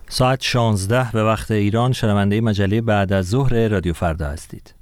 ساعت 16 به وقت ایران شنونده مجله بعد از ظهر رادیو فردا هستید.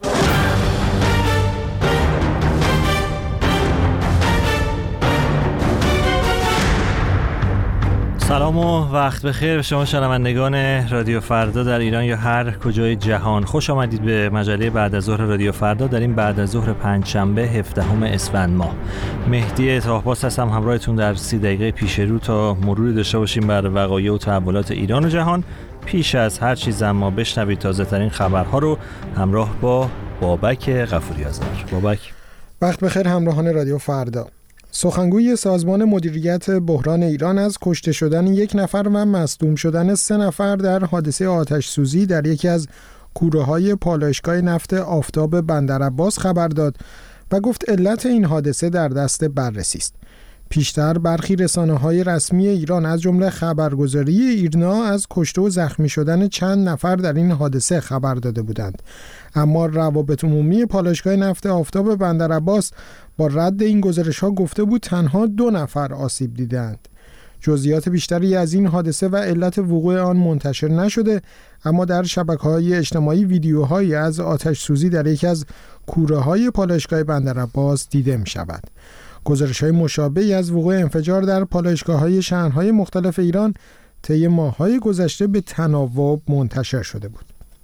سلام و وقت بخیر به شما شنوندگان رادیو فردا در ایران یا هر کجای جهان. خوش آمدید به مجله بعد از ظهر رادیو فردا در این بعد از ظهر پنجشنبه 17 اسفند ماه. مهدی طاهباس هستم همراهتون در 30 دقیقه پیش رو تا مروری داشته باشیم بر وقایع و تحولات ایران و جهان. پیش از هر چیز اما بشنوید تازه ترین خبرها رو همراه با بابک غفوری آذر. بابک وقت بخیر همراهان رادیو فردا. سخنگوی سازمان مدیریت بحران ایران از کشته شدن 1 نفر و مصدوم شدن 3 نفر در حادثه آتش سوزی در یکی از کوره‌های پالایشگاه نفت آفتاب بندرعباس خبر داد و گفت علت این حادثه در دست بررسی است. پیشتر برخی رسانه‌های رسمی ایران از جمله خبرگزاری ایرنا از کشته و زخمی شدن چند نفر در این حادثه خبر داده بودند، اما روابط عمومی پالایشگاه نفت آفتاب بندرعباس با رد این گزارش‌ها گفته بود تنها 2 نفر آسیب دیدند. جزئیات بیشتری از این حادثه و علت وقوع آن منتشر نشده، اما در شبکه‌های اجتماعی ویدیوهایی از آتش سوزی در یکی از کوره‌های پالایشگاه بندرعباس دیده می‌شود. گزارش‌های مشابهی از وقوع انفجار در پالایشگاه‌های شهرهای مختلف ایران طی ماه‌های گذشته به تناوب منتشر شده بود.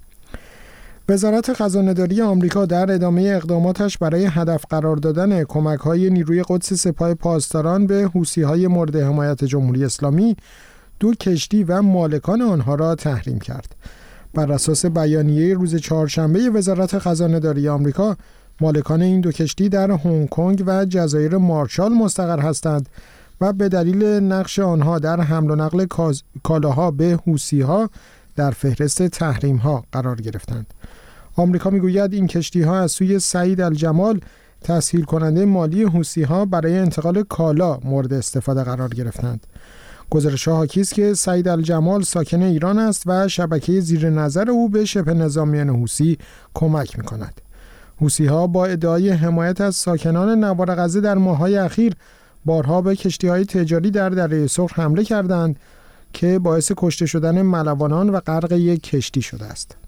وزارت خزانه‌داری آمریکا در ادامه اقداماتش برای هدف قرار دادن کمک‌های نیروی قدس سپاه پاسداران به حوثی‌های مورد حمایت جمهوری اسلامی 2 کشتی و مالکان آنها را تحریم کرد. بر اساس بیانیه روز چهارشنبه وزارت خزانه‌داری آمریکا، مالکان این 2 کشتی در هنگ کنگ و جزایر مارشال مستقر هستند و به دلیل نقش آنها در حمل و نقل کالاها به حوثی‌ها در فهرست تحریم‌ها قرار گرفتند. آمریکا میگوید این کشتی‌ها از سوی سعید الجمال تسهیل کننده مالی حوثی‌ها برای انتقال کالا مورد استفاده قرار گرفتند. گزارش‌ها حاکی است که سعید الجمال ساکن ایران است و شبکه زیر نظر او به شبه نظامیان حوثی کمک می‌کند. حوثی‌ها با ادعای حمایت از ساکنان نوار غزه در ماه‌های اخیر بارها به کشتی‌های تجاری در دریای سرخ حمله کردند که باعث کشته شدن ملوانان و غرق 1 کشتی شده است.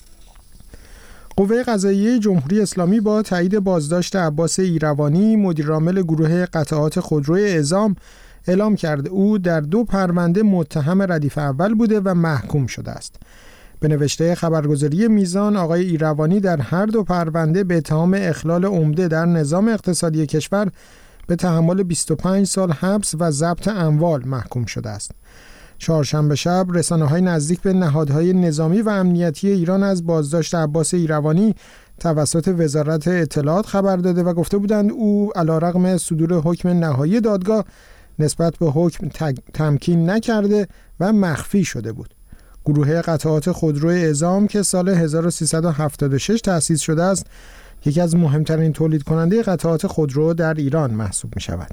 قوه قضاییه جمهوری اسلامی با تایید بازداشت عباس ایروانی مدیرعامل گروه قطعات خودرو اعزام اعلام کرد او در 2 پرونده متهم ردیف اول بوده و محکوم شده است. به نوشته خبرگزاری میزان، آقای ایروانی در هر 2 پرونده به اتهام اخلال عمده در نظام اقتصادی کشور به تحمل 25 سال حبس و ضبط اموال محکوم شده است. چهارشنبه شب رسانه‌های نزدیک به نهادهای نظامی و امنیتی ایران از بازداشت عباس ایروانی توسط وزارت اطلاعات خبر داده و گفته بودند او علیرغم صدور حکم نهایی دادگاه نسبت به حکم تمکین نکرده و مخفی شده بود. گروه قطعات خودرو اعزام که سال 1376 تأسیس شده است، یکی از مهمترین تولید کننده قطعات خودرو در ایران محسوب می شود.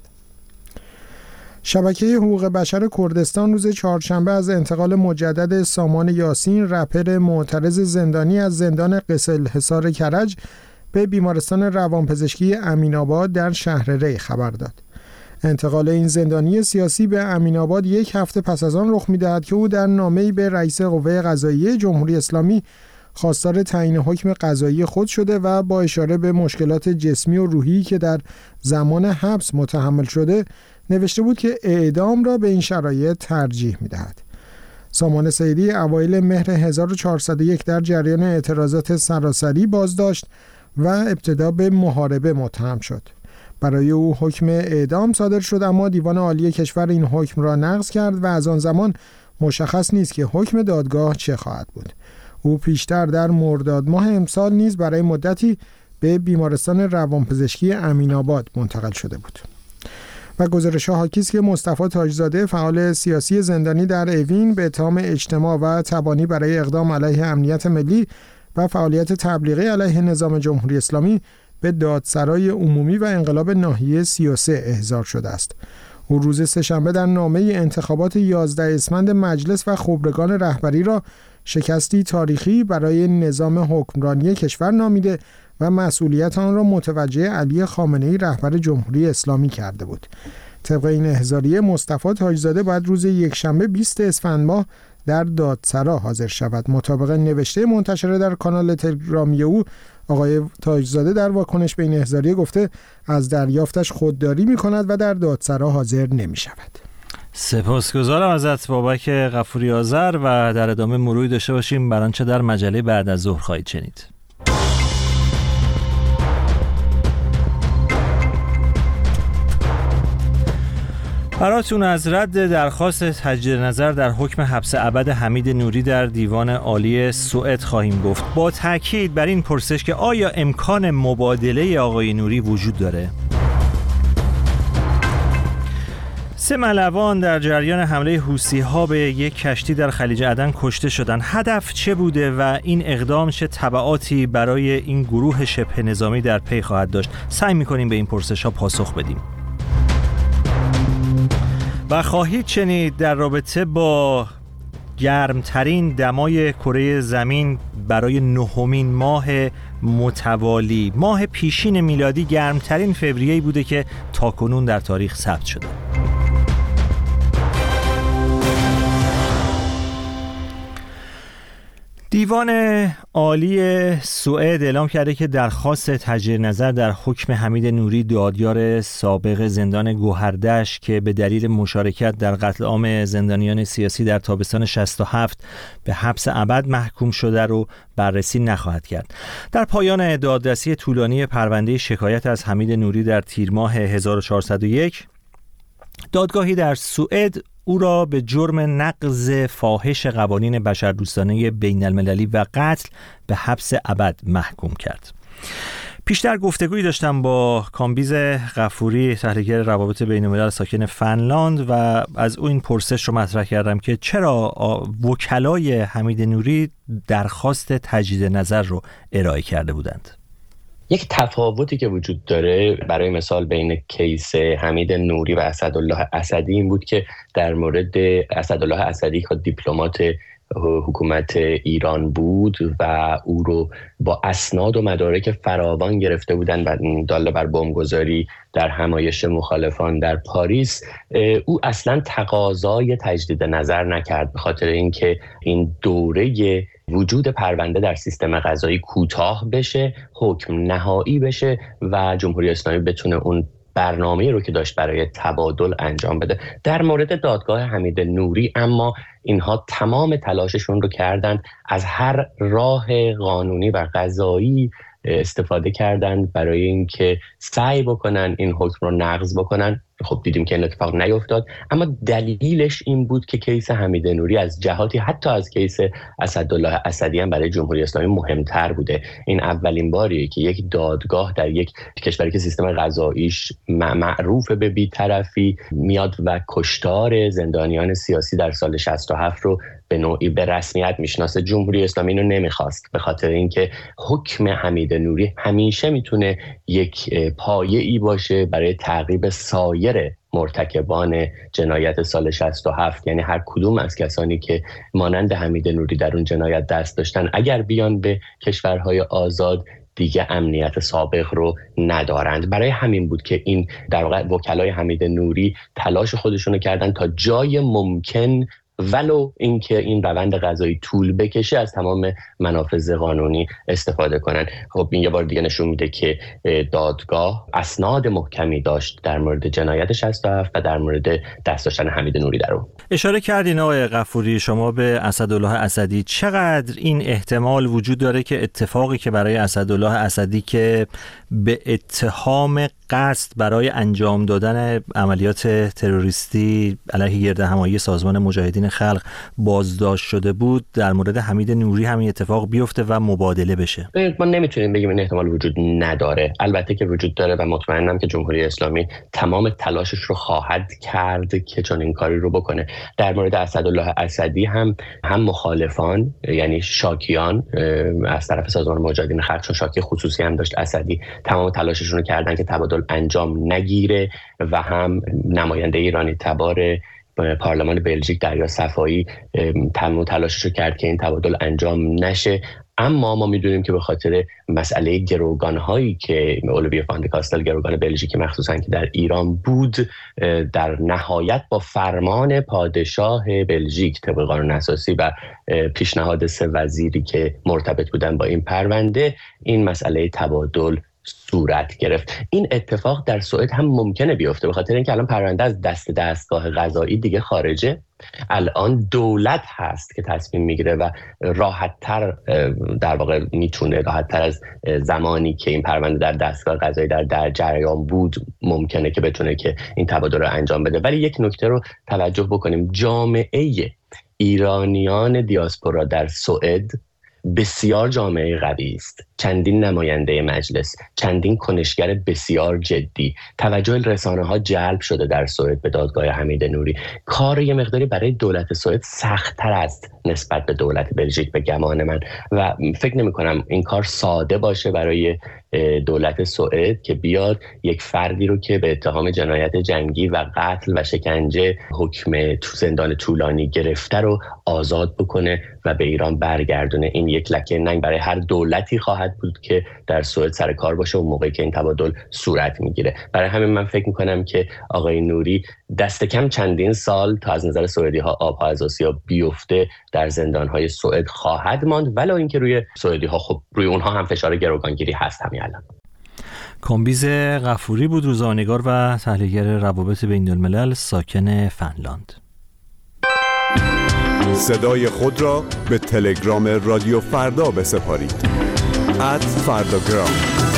شبکه حقوق بشر کردستان روز چهارشنبه از انتقال مجدد سامان یاسین، رپر معترض زندانی از زندان قسل حصار کرج به بیمارستان روانپزشکی امین‌آباد در شهر ری خبر داد. انتقال این زندانی سیاسی به امین‌آباد 1 هفته پس از آن رخ می‌دهد که او در نامه‌ای به رئیس قوه قضاییه جمهوری اسلامی خواستار تعیین حکم قضایی خود شده و با اشاره به مشکلات جسمی و روحی که در زمان حبس متحمل شده نوشته بود که اعدام را به این شرایط ترجیح می‌دهد. سامان سیدی اوایل مهر 1401 در جریان اعتراضات سراسری بازداشت و ابتدا به محاربه متهم شد. برای او حکم اعدام صادر شد، اما دیوان عالی کشور این حکم را نقض کرد و از آن زمان مشخص نیست که حکم دادگاه چه خواهد بود. او پیشتر در مرداد ماه امسال نیز برای مدتی به بیمارستان روانپزشکی امین‌آباد منتقل شده بود. و گزارش‌ها حاکی است که مصطفی تاجزاده فعال سیاسی زندانی در اوین به اتهام اجتماع و تبانی برای اقدام علیه امنیت ملی و فعالیت تبلیغی علیه نظام جمهوری اسلامی به دادسرای عمومی و انقلاب ناحیه 33 احضار شده است. او روز سه‌شنبه در نامه انتخابات 11 اسفند مجلس و خبرگان رهبری را شکستی تاریخی برای نظام حکمرانی کشور نامیده و مسئولیت آن را متوجه علی خامنه‌ای رهبر جمهوری اسلامی کرده بود. طبق این احضاریه مصطفی تاجزاده باید روز یکشنبه 20 اسفند ماه در دادسرا حاضر شود. مطابق نوشته منتشره در کانال تلگرامی او، آقای تاجزاده در واکنش به این احضاریه گفته از دریافتش خودداری می‌کند و در دادسرا حاضر نمی‌شود. سپاسگزارم ازت بابک غفوری آذر و در ادامه مروری داشته باشیم بر آنچه در مجله بعد از ظهر خواهید شنید. براتون از رد درخواست تجدید نظر در حکم حبس ابد حمید نوری در دیوان عالی سوئد خواهیم گفت، با تاکید بر این پرسش که آیا امکان مبادله آقای نوری وجود داره؟ 3 ملوان در جریان حمله حوثی‌ها به یک کشتی در خلیج عدن کشته شدند. هدف چه بوده و این اقدام چه تبعاتی برای این گروه شبه نظامی در پی خواهد داشت؟ سعی می‌کنیم به این پرسش‌ها پاسخ بدیم. و خواهید شنید در رابطه با گرمترین دمای کره زمین برای 9مین ماه متوالی، ماه پیشین میلادی گرمترین فوریه‌ای بوده که تاکنون در تاریخ ثبت شده. دیوان عالی سوئد اعلام کرده که درخواست تجدید نظر در حکم حمید نوری، دادیار سابق زندان گوهردشت که به دلیل مشارکت در قتل عام زندانیان سیاسی در تابستان 67 به حبس ابد محکوم شده رو بررسی نخواهد کرد. در پایان دادرسی طولانی پرونده شکایت از حمید نوری در تیر ماه 1401 دادگاهی در سوئد او را به جرم نقض فاحش قوانین بشردوستانه بین المللی و قتل به حبس ابد محکوم کرد. پیشتر گفتگویی داشتم با کامبیز غفوری، تحلیلگر روابط بین الملل ساکن فنلاند، و از او این پرسش رو مطرح کردم که چرا وکلای حمید نوری درخواست تجدید نظر رو ارائه کرده بودند. یک تفاوتی که وجود داره برای مثال بین کیس حمید نوری و اسدالله اسدی این بود که در مورد اسدالله اسدی که دیپلمات حکومت ایران بود و او رو با اسناد و مدارک فراوان گرفته بودن و داله بر بمبگذاری در همایش مخالفان در پاریس، او اصلا تقاضای تجدید نظر نکرد به خاطر اینکه این دوره وجود پرونده در سیستم قضایی کوتاه بشه، حکم نهایی بشه و جمهوری اسلامی بتونه اون برنامه‌ای رو که داشت برای تبادل انجام بده. در مورد دادگاه حمید نوری اما اینها تمام تلاششون رو کردند، از هر راه قانونی و قضایی استفاده کردند برای اینکه سعی بکنن این حکم رو نقض بکنن. خب دیدیم که این اتفاق نیفتاد، اما دلیلش این بود که کیس حمید نوری از جهاتی حتی از کیس اسدالله اسدی هم برای جمهوری اسلامی مهمتر بوده. این اولین باریه که یک دادگاه در یک کشوری که سیستم قضاییش معروف به بی‌طرفی میاد و کشتار زندانیان سیاسی در سال 67 رو به نوعی به رسمیت میشناسه. جمهوری اسلامی اینو نمیخواست به خاطر اینکه حکم حمید نوری همیشه میتونه یک پایه‌ای باشه برای تعقیب سایر مرتکبان جنایت سال 67، یعنی هر کدوم از کسانی که مانند حمید نوری در اون جنایت دست داشتن اگر بیان به کشورهای آزاد دیگه امنیت سابق رو ندارند. برای همین بود که این در واقع وکلای حمید نوری تلاش خودشونو کردن تا جای ممکن ولو اینکه این روند قضایی طول بکشه از تمام منافذ قانونی استفاده کنن. خب این یه بار دیگه نشون میده که دادگاه اسناد محکمی داشت در مورد جنایت 67 و در مورد دست داشتن حمید نوری در اون. اشاره کردین آقای غفوری شما به اسدالله اسدی، چقدر این احتمال وجود داره که اتفاقی که برای اسدالله اسدی که به اتهام قصد برای انجام دادن عملیات تروریستی علیه گردهمایی سازمان مجاهدین خلق بازداشت شده بود، در مورد حمید نوری همین اتفاق بیفته و مبادله بشه؟ ما نمیتونیم بگیم این احتمال وجود نداره، البته که وجود داره و مطمئنم که جمهوری اسلامی تمام تلاشش رو خواهد کرد که چون این کاری رو بکنه. در مورد اسدالله اسدی هم مخالفان یعنی شاکیان از طرف سازمان مجاهدین خلق، چون شاکی خصوصی هم داشت اسدی، تمام تلاششون رو کردن که تبادل انجام نگیره و هم نماینده ایرانی تبار پارلمان بلژیک دریا صفایی تمام تلاشش رو کرد که این تبادل انجام نشه. اما ما میدونیم که به خاطر مسئله گروگان‌هایی که اولویه فان کاستل، گروگان بلژیکی مخصوصا که در ایران بود، در نهایت با فرمان پادشاه بلژیک طبق قانون اساسی و پیشنهاد 3 وزیری که مرتبط بودن با این پرونده، این مسئله تبادل صورت گرفت. این اتفاق در سوئد هم ممکنه بیفته به خاطر اینکه الان پرونده از دست دستگاه قضایی دیگه خارجه. الان دولت هست که تصمیم میگیره و راحت‌تر در واقع میتونه، راحت‌تر از زمانی که این پرونده در دستگاه قضایی در جریان بود ممکنه که بتونه که این تبادل رو انجام بده. ولی یک نکته رو توجه بکنیم، جامعه ایرانیان دیاسپورا در سوئد بسیار جامعه قوی است. چندین نماینده مجلس، چندین کنشگر بسیار جدی، توجه رسانه‌ها جلب شده در سوئد به دادگاه حمید نوری. کار یه مقداری برای دولت سوئد سخت‌تر است نسبت به دولت بلژیک به گمان من، و فکر نمی‌کنم این کار ساده باشه برای دولت سوئد که بیاد یک فردی رو که به اتهام جنایت جنگی و قتل و شکنجه حکم زندان طولانی گرفته رو آزاد بکنه و به ایران برگردونه. این یک لکه ننگ برای هر دولتی خواهد بود که در سوئد سر کار باشه اون موقعی که این تبادل صورت میگیره. برای همین من فکر میکنم که آقای نوری دست کم چندین سال تا از نظر سوئدی ها آبها از آسیا بیفته در زندانهای سوئد خواهد ماند، ولو اینکه روی سوئدی ها خب روی اونها هم فشار گروگانگیری هست همین الان. کامبیز غفوری بود، روزنامه‌نگار و تحلیلگر روابط بین الملل ساکن فنلاند. صدای خود را به تلگرام رادیو فردا بسپارید. @فرداگرام.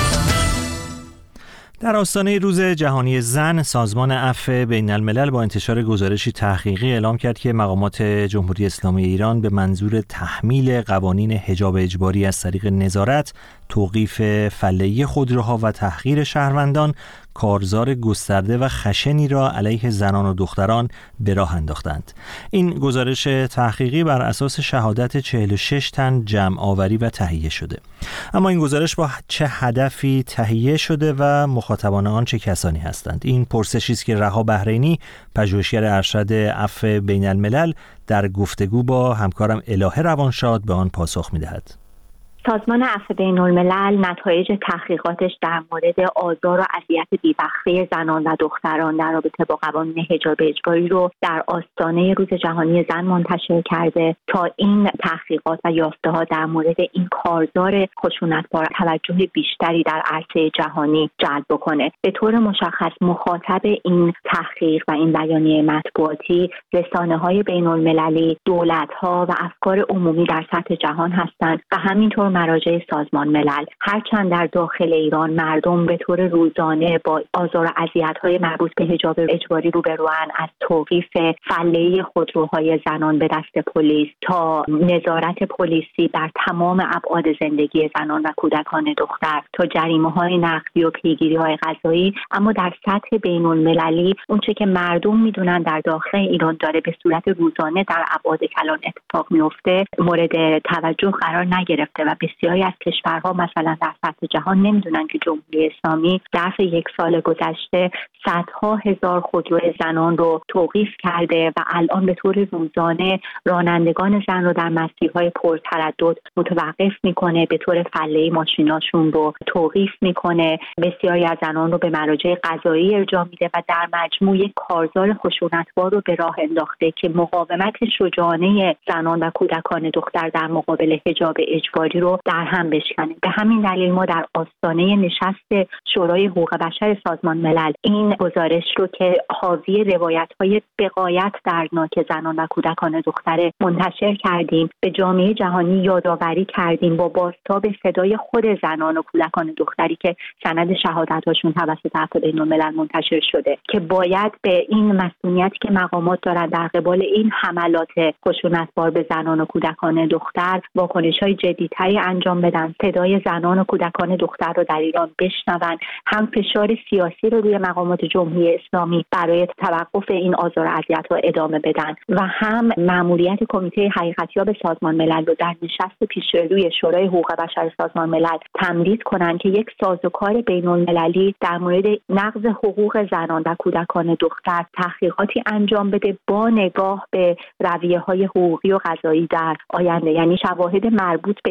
در آستانه روز جهانی زن، سازمان عفو بین الملل با انتشار گزارشی تحقیقی اعلام کرد که مقامات جمهوری اسلامی ایران به منظور تحمیل قوانین حجاب اجباری از طریق نظارت، توقیف فله‌ای خودروها و تحقیر شهروندان کارزار گسترده و خشنی را علیه زنان و دختران به راه انداختند. این گزارش تحقیقی بر اساس شهادت 46 تن جمع آوری و تهیه شده. اما این گزارش با چه هدفی تهیه شده و مخاطبان آن چه کسانی هستند؟ این پرسشی است که رها بحرینی، پژوهشگر ارشد عفو بین الملل، در گفتگو با همکارم الهه روانشاد به آن پاسخ می‌دهد. سازمان عفو بین الملل نتایج تحقیقاتش در مورد آزار و اذیت بی‌بخته زنان و دختران در رابطه با قوانین حجاب اجباری رو در آستانه روز جهانی زن منتشر کرده تا این تحقیقات و یافته‌ها در مورد این کارزار خشونتبار توجه بیشتری در عرصه جهانی جلب بکنه. به طور مشخص مخاطب این تحقیق و این بیانیه مطبوعاتی رسانه‌های بین المللی، دولت‌ها و افکار عمومی در سطح جهان هستند و همینطور مراجع سازمان ملل. هرچند در داخل ایران مردم به طور روزانه با آزار و اذیت‌های مربوط به حجاب اجباری روبروان، از توقیف فله‌ای خودروهای زنان به دست پلیس تا نظارت پلیسی بر تمام ابعاد زندگی زنان و کودکان دختر تا جریمه‌های نقدی و پیگیری‌های قضایی، اما در سطح بین‌المللی اونچه که مردم میدونن در داخل ایران داره به صورت روزانه در ابعاد کلان اتفاق میفته مورد توجه قرار نگرفته و بسیاری از کشورها مثلا در سطح جهان نمیدونن که جمهوری اسلامی ظرف 1 سال گذشته صدها هزار خودرو زنان رو توقیف کرده و الان به طور روزانه رانندگان زن رو در مسیرهای پرتردد متوقف میکنه، به طور فله‌ای ماشیناشون رو توقیف میکنه، بسیاری از زنان رو به مراجع قضایی ارجاع میده و در مجموع یک کارزار خشونتبار رو به راه انداخته که مقاومت شجاعانه زنان و کودکان دختر در مقابل حجاب اجباری رو در هم بشکنه. به همین دلیل ما در آستانه نشست شورای حقوق بشر سازمان ملل این گزارش رو که حاوی روایت‌های بغایت دردناک زنان و کودکان دختر منتشر کردیم، به جامعه جهانی یادآوری کردیم با بازتاب صدای خود زنان و کودکان دختری که سند شهادت‌هاشون توسط عفو بین الملل منتشر شده که باید به این مسئولیتی که مقامات دارن در قبال این حملات خشونتبار به زنان و کودکان دختر واکنش‌های جدی‌تری انجام بدن، صدای زنان و کودکان دختر رو در ایران بشنون، هم فشار سیاسی رو روی مقامات جمهوری اسلامی برای توقف این آزار و اذیت‌ها ادامه بدن و هم مأموریت کمیته حقیقتیاب سازمان ملل رو در نشست پیشروی شورای حقوق بشر سازمان ملل تمدید کنند که یک سازوکار بین‌المللی در مورد نقض حقوق زنان و کودکان دختر تحقیقاتی انجام بده با نگاه به رویه‌های حقوقی و قضایی در آینده، یعنی شواهد مربوط به این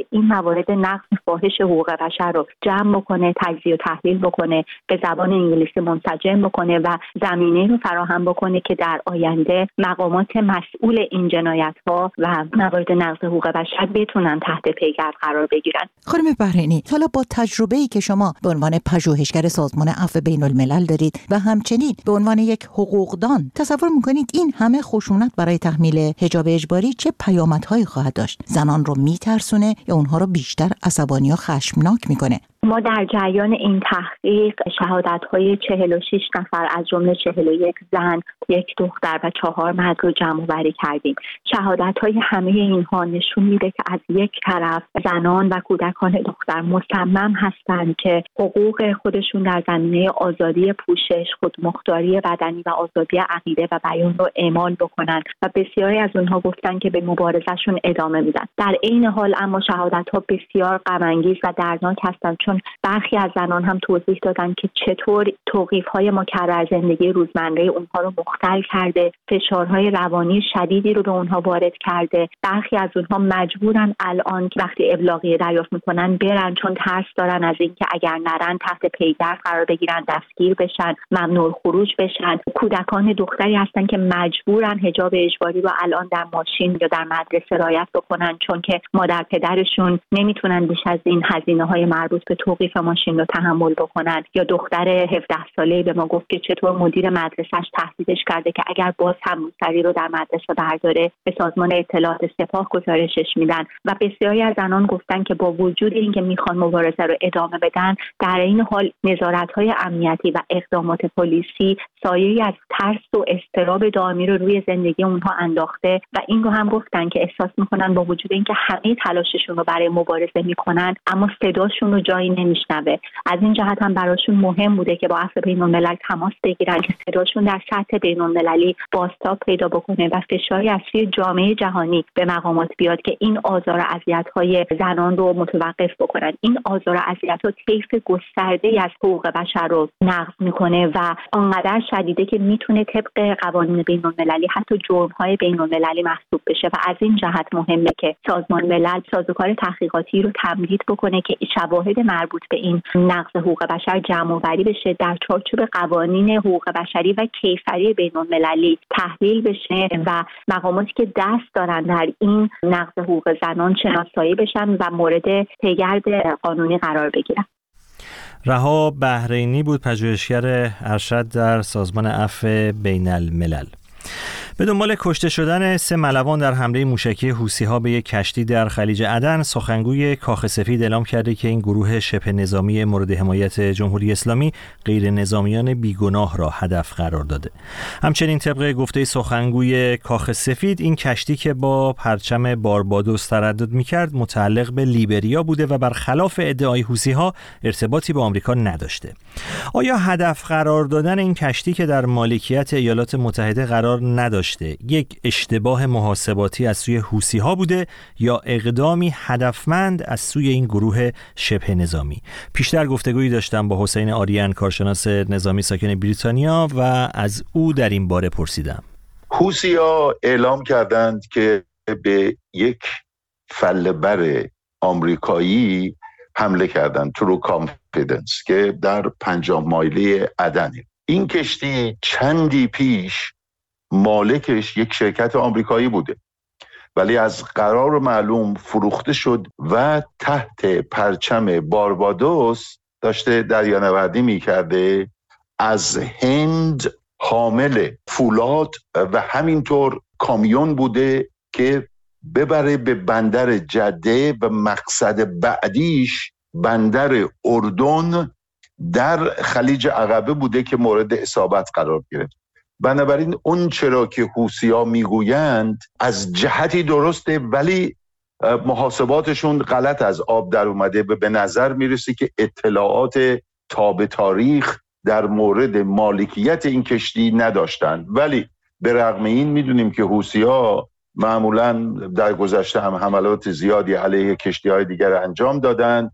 موارد نقض فاحش حقوق بشر رو جمع بکنه، تجزیه و تحلیل بکنه، به زبان انگلیسی منسجم بکنه و زمینه رو فراهم بکنه که در آینده مقامات مسئول این جنایت‌ها و موارد نقض حقوق بشر بتونن تحت پیگرد قرار بگیرن. خانم بحرینی، حالا با تجربه‌ای که شما به عنوان پژوهشگر سازمان عفو بین‌الملل دارید و همچنین به عنوان یک حقوقدان، تصور می‌کنید این همه خشونت برای تحمیل حجاب اجباری چه پیامدهایی خواهد داشت؟ زنان رو میترسونه یا اونها رو بیشتر عصبانی و خشمناک میکنه؟ ما در جریان این تحقیق شهادت‌های 46 نفر از جمله 41 زن، 1 دختر و 4 مرد رو جمع‌آوری کردیم. شهادت‌های همه اینها نشون میده که از یک طرف زنان و کودکان دختر مصمم هستند که حقوق خودشون در زمینه آزادی پوشش، خودمختاری بدنی و آزادی عقیده و بیان رو اعمال بکنن و بسیاری از اونها گفتن که به مبارزه‌شون ادامه میدن. در عین حال اما شهادت‌ها بسیار غم‌انگیز و دردناک هستند، چون برخی از زنان هم توضیح دادن که چطور توقیف‌های مکرر زندگی روزمره اونها رو مختل کرده، فشارهای روانی شدیدی رو به اونها وارد کرده. برخی از اونها مجبورن الان که وقتی ابلاغیه دریافت میکنن برن، چون ترس دارن از اینکه اگر نرن تحت پیگرد قرار بگیرن، دستگیر بشن، ممنوع خروج بشن. کودکان دختری هستن که مجبورن حجاب اجباری رو الان در ماشین یا در مدرسه رعایت بکنن، چون که مادر پدرشون نمیتونن بیش از این هزینه‌های مربوط به توقیف ماشین رو تحمل بکنن. یا دختر 17 ساله‌ای به ما گفت که چطور مدیر مدرسه‌اش تهدیدش کرده که اگر باز هم روسری رو در مدرسه برداره به سازمان اطلاعات سپاه گزارشش میدن. و بسیاری از زنان گفتن که با وجود اینکه میخوان مبارزه رو ادامه بدن، در این حال نظارت‌های امنیتی و اقدامات پلیسی سایه‌ای از ترس و اضطراب دائمی رو روی زندگی اونها انداخته. و این رو هم گفتن که احساس میکنن با وجود اینکه همه تلاششون رو برای مبارزه میکنن اما صداشون رو جایی نمیشنوه. از این جهت هم براشون مهم بوده که با عفو بین‌الملل تماس بگیرن که صداشون در سطح بین‌المللی بازتاب پیدا بکنه و فشاری از سوی جامعه جهانی به مقامات بیاد که این آزار و اذیت‌های زنان رو متوقف بکنن. این آزار و اذیت‌ها طیف گسترده‌ای از حقوق بشر رو نقض میکنه و آنقدر شدیده که میتونه طبق قوانین بین‌المللی حتی جرم‌های بین‌المللی محسوب بشه. و از این جهت مهمه که سازمان ملل سازوکار تحقیقاتی رو تمدید بکنه که شواهد مربوط به این نقض حقوق بشر جمع‌آوری بشه، در چارچوب قوانین حقوق بشری و کیفری بین‌المللی تحلیل بشه و مقاماتی که دست دارن در این نقض حقوق زنان شناسایی بشن و مورد پیگرد قانونی قرار بگیرن. رها بحرینی بود، پژوهشگر ارشد در سازمان عفو بین‌الملل. به دنبال کشته شدن 3 ملوان در حمله موشکی حوثی‌ها به یک کشتی در خلیج عدن، سخنگوی کاخ سفید اعلام کرده که این گروه شبه نظامی مورد حمایت جمهوری اسلامی غیر نظامیان بیگناه را هدف قرار داده. همچنین طبق گفته سخنگوی کاخ سفید، این کشتی که با پرچم باربادوس تردد می‌کرد متعلق به لیبریا بوده و برخلاف ادعای حوثی‌ها ارتباطی با آمریکا نداشته. آیا هدف قرار دادن این کشتی که در مالکیت ایالات متحده قرار نداشته یک اشتباه محاسباتی از سوی حوثی‌ها بوده یا اقدامی هدفمند از سوی این گروه شبه نظامی؟ پیشتر گفتگویی داشتم با حسین آریان، کارشناس نظامی ساکن بریتانیا، و از او در این باره پرسیدم. حوثی‌ها اعلام کردند که به یک فله‌بر آمریکایی حمله کردند، ترو کانفیدنس، که در 50 مایلی عدنه. این کشتی چندی پیش مالکش یک شرکت آمریکایی بوده، ولی از قرار معلوم فروخته شد و تحت پرچم باربادوس داشته دریانوردی میکرده، از هند حامل فولاد و همینطور کامیون بوده که ببره به بندر جده و مقصد بعدیش بندر اردن در خلیج عقبه بوده که مورد اصابت قرار گرفت. بنابراین اون چرا که حوثی‌ها میگویند از جهتی درسته، ولی محاسباتشون غلط از آب در اومده. به نظر میرسه که اطلاعات تا به تاریخ در مورد مالکیت این کشتی نداشتن. ولی به رغم این میدونیم که حوثی‌ها معمولاً در گذشته هم حملات زیادی علیه کشتی‌های دیگر انجام دادن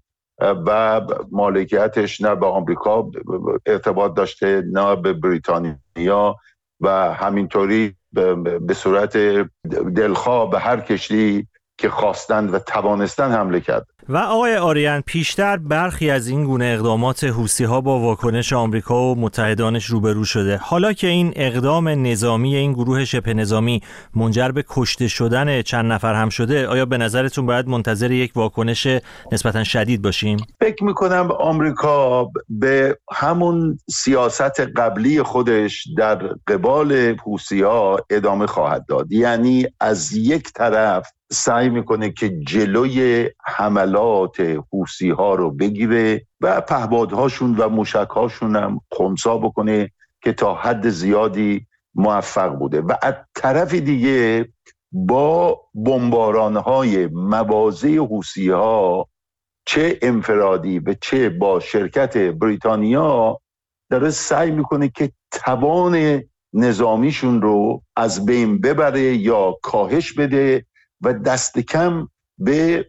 و مالکیتش نه به آمریکا ارتباط داشته نه به بریتانیا و همینطوری به صورت دلخواه به هر کشتی که خواستند و توانستند حمله کرد. و آقای آریان، پیشتر برخی از این گونه اقدامات حوثی‌ها با واکنش آمریکا و متحدانش روبرو شده. حالا که این اقدام نظامی این گروه شبه نظامی منجر به کشته شدن چند نفر هم شده، آیا به نظرتون باید منتظر یک واکنش نسبتاً شدید باشیم؟ فکر میکنم آمریکا به همون سیاست قبلی خودش در قبال حوثی‌ها ادامه خواهد داد. یعنی از یک طرف سعی میکنه که جلوی حملات حوثی‌ها رو بگیره و پهپادهاشون و موشک‌هاشون هم خنثی بکنه که تا حد زیادی موفق بوده و از طرف دیگه با بمباران‌های مواضع حوثی‌ها چه انفرادی و چه با شرکت بریتانیا داره سعی میکنه که توان نظامیشون رو از بین ببره یا کاهش بده و دست کم به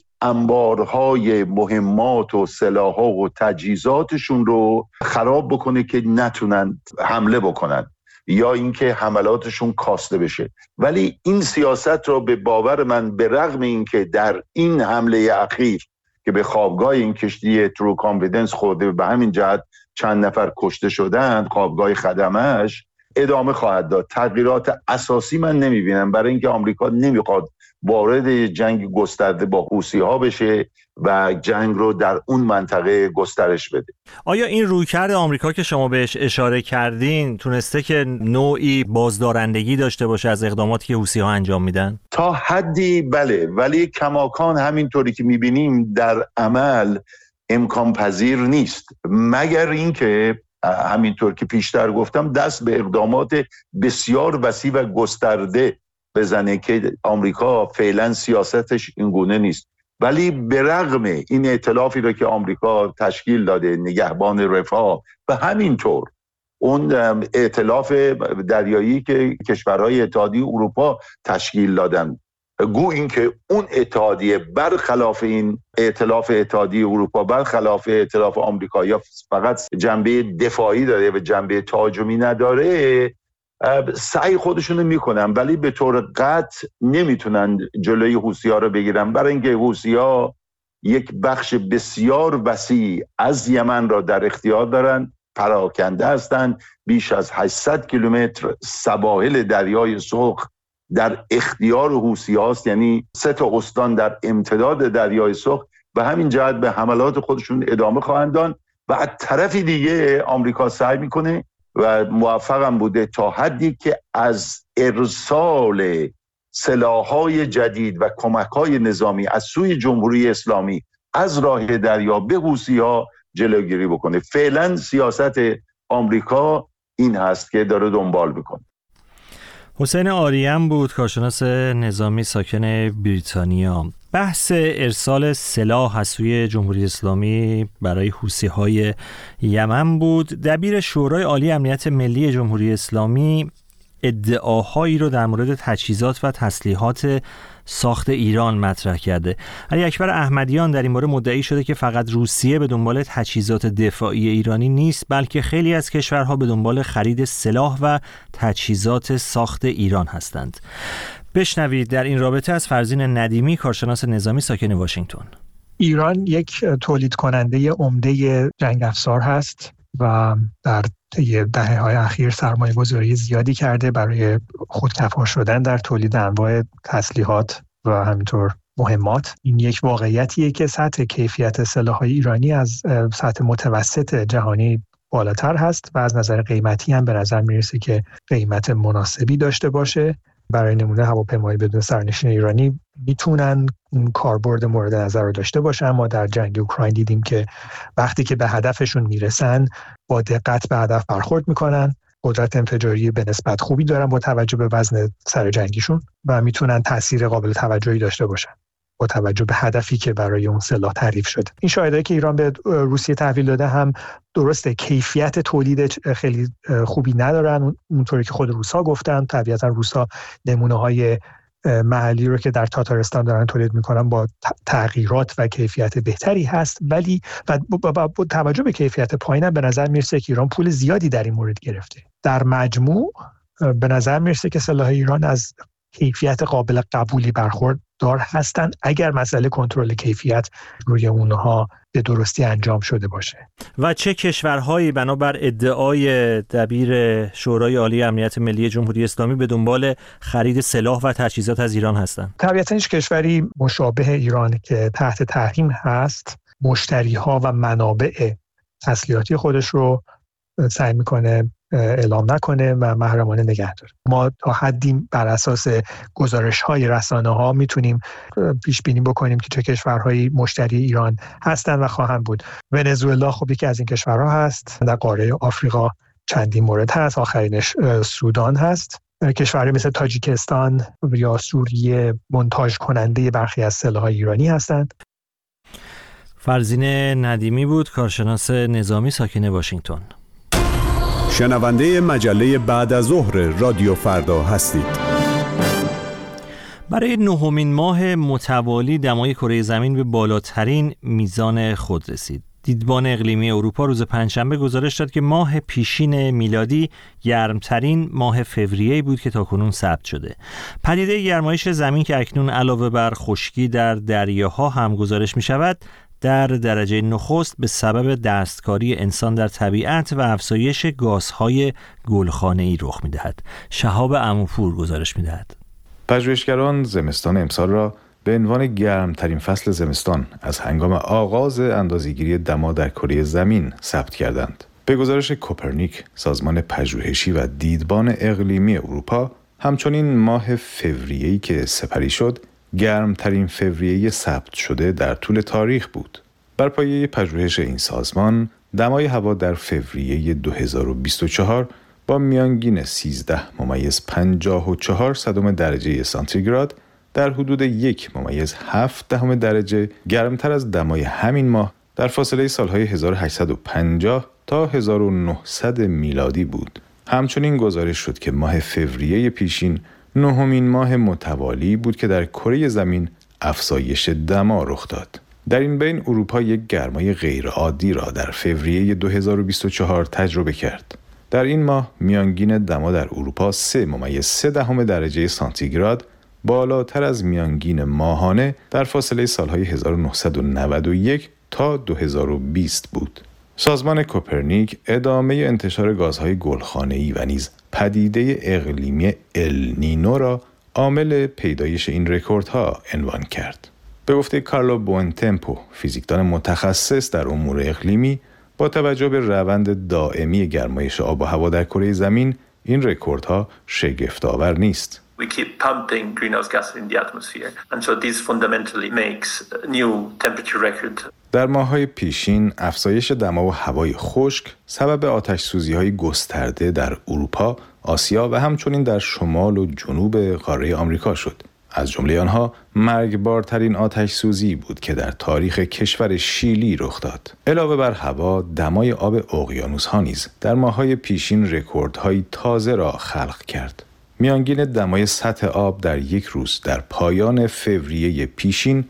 انبارهای مهمات و سلاح‌ها و تجهیزاتشون رو خراب بکنه که نتونن حمله بکنن یا اینکه حملاتشون کاسته بشه. ولی این سیاست رو به باور من به رغم اینکه در این حمله اخیر که به خوابگاه این کشتی ترو کانفیدنس خورده به همین جهت چند نفر کشته شدند، خوابگاه خدمش، ادامه خواهد داد. تغییرات اساسی من نمیبینم، برای اینکه آمریکا نمیخواد وارد جنگ گسترده با حوثی‌ها بشه و جنگ رو در اون منطقه گسترش بده. آیا این رویکرد آمریکا که شما بهش اشاره کردین تونسته که نوعی بازدارندگی داشته باشه از اقداماتی که حوثی‌ها انجام میدن؟ تا حدی بله، ولی کماکان همینطوری که میبینیم در عمل امکان پذیر نیست، مگر اینکه همینطور که پیشتر گفتم دست به اقدامات بسیار وسیع و گسترده بزنه که آمریکا فعلا سیاستش این گونه نیست. ولی به رغم این ائتلافی رو که آمریکا تشکیل داده، نگهبان رفاه، و همینطور اون ائتلاف دریایی که کشورهای اتحادیه اروپا تشکیل دادن، گو این که اون اتحادیه برخلاف این ائتلاف اتحادیه اروپا، برخلاف ائتلاف آمریکا، یا فقط جنبه دفاعی داره و جنبه تهاجمی نداره، سعی خودشونو میکنن ولی به طور قطع نمیتونن جلوی حوثی‌ها رو بگیرن، برای اینکه حوثی‌ها یک بخش بسیار وسیع از یمن را در اختیار دارن، پراکنده هستند، بیش از 800 کیلومتر سواحل دریای سرخ در اختیار حوثی‌هاست، یعنی 3 استان در امتداد دریای سرخ، و همین جهت به حملات خودشون ادامه خواهند داد. و از طرف دیگه آمریکا سعی میکنه و موفقم بوده تا حدی که از ارسال سلاح‌های جدید و کمک‌های نظامی از سوی جمهوری اسلامی از راه دریا به حوثی‌ها جلوگیری بکنه. فعلا سیاست آمریکا این هست که داره دنبال میکنه. حسین آریان بود، کارشناس نظامی ساکن بریتانیا. بحث ارسال سلاح از سوی جمهوری اسلامی برای حوثی‌های یمن بود. دبیر شورای عالی امنیت ملی جمهوری اسلامی ادعاهایی رو در مورد تجهیزات و تسلیحات ساخت ایران مطرح کرده. علی اکبر احمدیان در این باره مدعی شده که فقط روسیه به دنبال تجهیزات دفاعی ایرانی نیست، بلکه خیلی از کشورها به دنبال خرید سلاح و تجهیزات ساخت ایران هستند. بشنوید در این رابطه از فرزین ندیمی، کارشناس نظامی ساکن واشنگتن. ایران یک تولید کننده عمده جنگ افزار هست و در دهه‌های اخیر سرمایه‌گذاری زیادی کرده برای خودکفا شدن در تولید انواع تسلیحات و همینطور مهمات. این یک واقعیتیه که سطح کیفیت سلاح‌های ایرانی از سطح متوسط جهانی بالاتر هست و از نظر قیمتی هم به نظر میرسه که قیمت مناسبی داشته باشه. برای نمونه هواپیمای بدون سرنشین ایرانی میتونن کاربرد مورد نظر رو داشته باشن. ما در جنگ اوکراین دیدیم که وقتی که به هدفشون میرسن با دقت به هدف برخورد میکنن، قدرت انفجاری به نسبت خوبی دارن با توجه به وزن سر جنگیشون و میتونن تاثیر قابل توجهی داشته باشن با توجه به هدفی که برای اون سلاح تعریف شده. این شاهدایی که ایران به روسیه تحویل داده هم درسته کیفیت تولید خیلی خوبی ندارن، اونطوری که خود روسا گفتن. طبیعتا روسا نمونه‌های محلی رو که در تاتارستان دارن تولید میکنن با تغییرات و کیفیت بهتری هست، ولی با توجه به کیفیت پایین به نظر میرسه که ایران پول زیادی در این مورد گرفته. در مجموع به نظر میرسه که سلاح ایران از کیفیت قابل قبولی برخوردار هستند اگر مسئله کنترل کیفیت روی اونها به درستی انجام شده باشه. و چه کشورهایی بنابر ادعای دبیر شورای عالی امنیت ملی جمهوری اسلامی به دنبال خرید سلاح و تجهیزات از ایران هستند؟ طبیعتاً هیچ کشوری مشابه ایران که تحت تحریم هست مشتری‌ها و منابع تسلیحاتی خودش رو سعی میکنه اعلام نکنه و محرمانه نگه داره. ما تا حدی بر اساس گزارش‌های رسانه‌ها میتونیم پیش بینی بکنیم که چه کشورهایی مشتری ایران هستند و خواهند بود. ونزوئلا خب یکی از این کشورها هست. در قاره آفریقا چندین مورد هست، آخرینش سودان هست. کشوری مثل تاجیکستان یا سوریه منتاج کننده برخی از سلاح‌های ایرانی هستند. فرزین ندیمی بود، کارشناس نظامی ساکن واشنگتن. شنونده مجله بعد از ظهر رادیو فردا هستید. برای 9مین ماه متوالی دمای کره زمین به بالاترین میزان خود رسید. دیدبان اقلیمی اروپا روز پنجشنبه گزارش داد که ماه پیشین میلادی گرمترین ماه فوریه بود که تاکنون ثبت شده. پدیده گرمایش زمین که اکنون علاوه بر خشکی در دریاها هم گزارش می شود، در درجه نخست به سبب دستکاری انسان در طبیعت و افزایش گازهای گلخانه‌ای رخ می‌دهد. شهاب عموپور گزارش می‌دهد. پژوهشگران زمستان امسال را به عنوان گرمترین فصل زمستان از هنگام آغاز اندازه‌گیری دما در کره زمین ثبت کردند. به گزارش کوپرنیک، سازمان پژوهشی و دیدبان اقلیمی اروپا، همچنین ماه فوریه‌ای که سپری شد، گرمترین فوریه ثبت شده در طول تاریخ بود. بر پایه پژوهش این سازمان، دمای هوا در فوریه 2024 با میانگین 13.54 درجه سانتیگراد در حدود 1.7 درجه گرمتر از دمای همین ماه در فاصله سالهای 1850 تا 1900 میلادی بود. همچنین گزارش شد که ماه فوریه پیشین 9مین ماه متوالی بود که در کره زمین افزایش دما رخ داد. در این بین اروپا یک گرمای غیرعادی را در فوریه 2024 تجربه کرد. در این ماه میانگین دما در اروپا 3.3 درجه سانتیگراد بالاتر از میانگین ماهانه در فاصله سالهای 1991 تا 2020 بود. سازمان کوپرنیک ادامه انتشار گازهای گلخانه‌ای و نیز پدیده اقلیمی النینو را عامل پیدایش این رکوردها عنوان کرد. به گفته کارلو بوئنتمپو، فیزیکدان متخصص در امور اقلیمی، با توجه به روند دائمی گرمایش آب و هوا در کره زمین، این رکوردها شگفت‌آور نیست. We keep pumping greenhouse gas in the atmosphere, and so this fundamentally makes a new temperature record. در ماه‌های پیشین افزایش دما و هوای خشک سبب آتش‌سوزی‌های گسترده در اروپا، آسیا و همچنین در شمال و جنوب قاره آمریکا شد. از جمله آنها مرگبارترین آتش‌سوزی بود که در تاریخ کشور شیلی رخ داد. علاوه بر هوا، دمای آب اقیانوس‌ها نیز در ماه‌های پیشین رکوردهای تازه را خلق کرد. میانگین دمای سطح آب در یک روز در پایان فوریه پیشین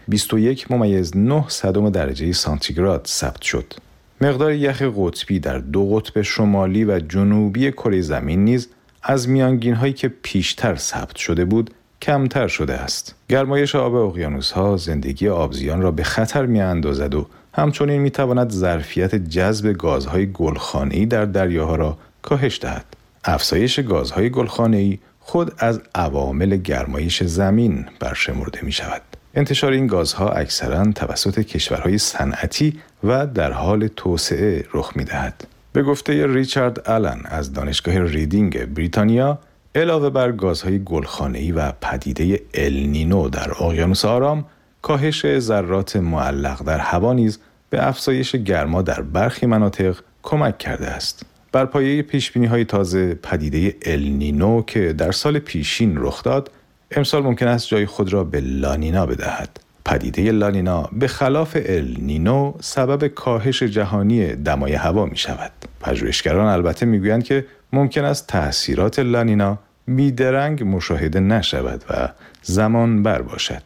21.9 درجه سانتیگراد ثبت شد. مقدار یخ قطبی در دو قطب شمالی و جنوبی کره زمین نیز از میانگین‌هایی که پیشتر ثبت شده بود کمتر شده است. گرمایش آب اقیانوس‌ها زندگی آبزیان را به خطر می‌اندازد و همچنین می‌تواند ظرفیت جذب گازهای گلخانه‌ای در دریاها را کاهش دهد. افزایش گازهای گلخانه‌ای خود از عوامل گرمایش زمین برشمرده می شود. انتشار این گازها اکثراً توسط کشورهای صنعتی و در حال توسعه رخ می دهد. به گفته ریچارد آلن از دانشگاه ریدینگ بریتانیا، علاوه بر گازهای گلخانه‌ای و پدیده النینو در اقیانوس آرام، کاهش ذرات معلق در هوا نیز به افزایش گرما در برخی مناطق کمک کرده است. بر پایه پیشبینی‌های تازه، پدیده النینو که در سال پیشین رخ داد، امسال ممکن است جای خود را به لانینا بدهد. پدیده لانینا به خلاف النینو سبب کاهش جهانی دمای هوا می شود. پژوهشگران البته می گویند که ممکن است تأثیرات لانینا بیدرنگ مشاهده نشود و زمان بر باشد.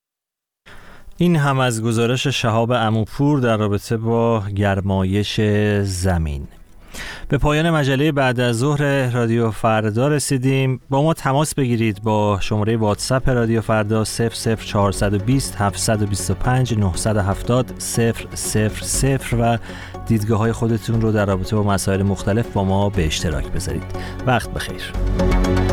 این هم از گزارش شهاب عموپور در رابطه با گرمایش زمین. به پایان مجله بعد از ظهر رادیو فردا رسیدیم. با ما تماس بگیرید با شماره واتساپ رادیو فردا 00420 725 970 000 و دیدگاه‌های خودتون رو در رابطه با مسائل مختلف با ما به اشتراک بذارید. وقت بخیر.